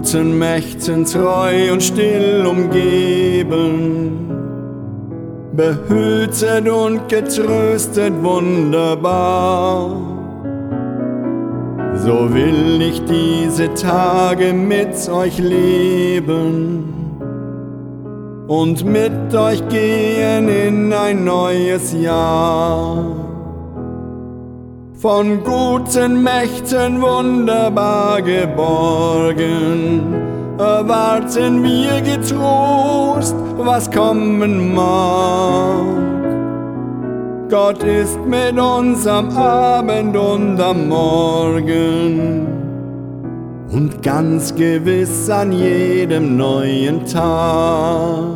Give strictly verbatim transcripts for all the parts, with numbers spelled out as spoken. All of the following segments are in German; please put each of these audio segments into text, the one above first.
guten Mächten treu und still umgeben, behütet und getröstet wunderbar. So will ich diese Tage mit euch leben und mit euch gehen in ein neues Jahr. Von guten Mächten wunderbar geborgen, erwarten wir getrost, was kommen mag. Gott ist mit uns am Abend und am Morgen und ganz gewiss an jedem neuen Tag.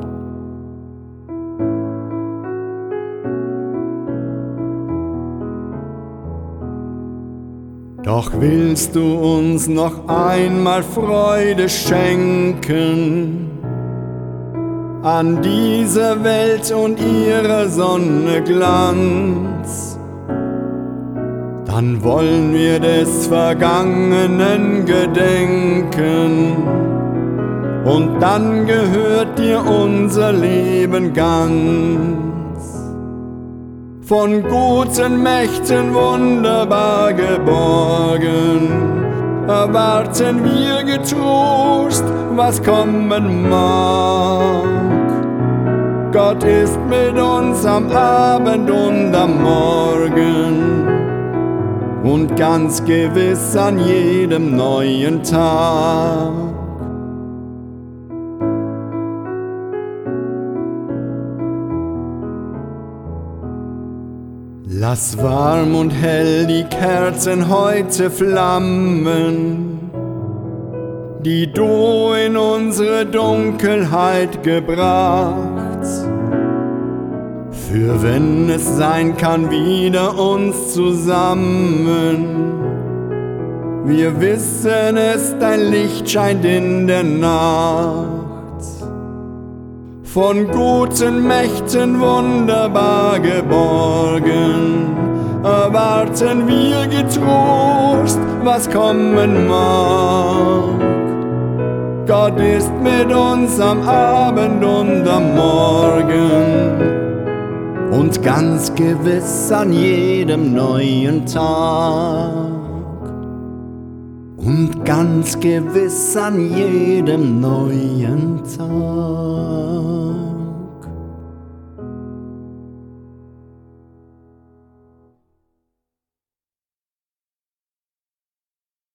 Doch willst du uns noch einmal Freude schenken an dieser Welt und ihrer Sonne Glanz, dann wollen wir des Vergangenen gedenken und dann gehört dir unser Leben ganz. Von guten Mächten wunderbar geborgen, erwarten wir getrost, was kommen mag. Gott ist mit uns am Abend und am Morgen und ganz gewiss an jedem neuen Tag. Lass warm und hell die Kerzen heute flammen, die du in unsere Dunkelheit gebracht. Für wenn es sein kann, wieder uns zusammen. Wir wissen es, dein Licht scheint in der Nacht. Von guten Mächten wunderbar geborgen, erwarten wir getrost, was kommen mag. Gott ist mit uns am Abend und am Morgen und ganz gewiss an jedem neuen Tag. Und ganz gewiss an jedem neuen Tag.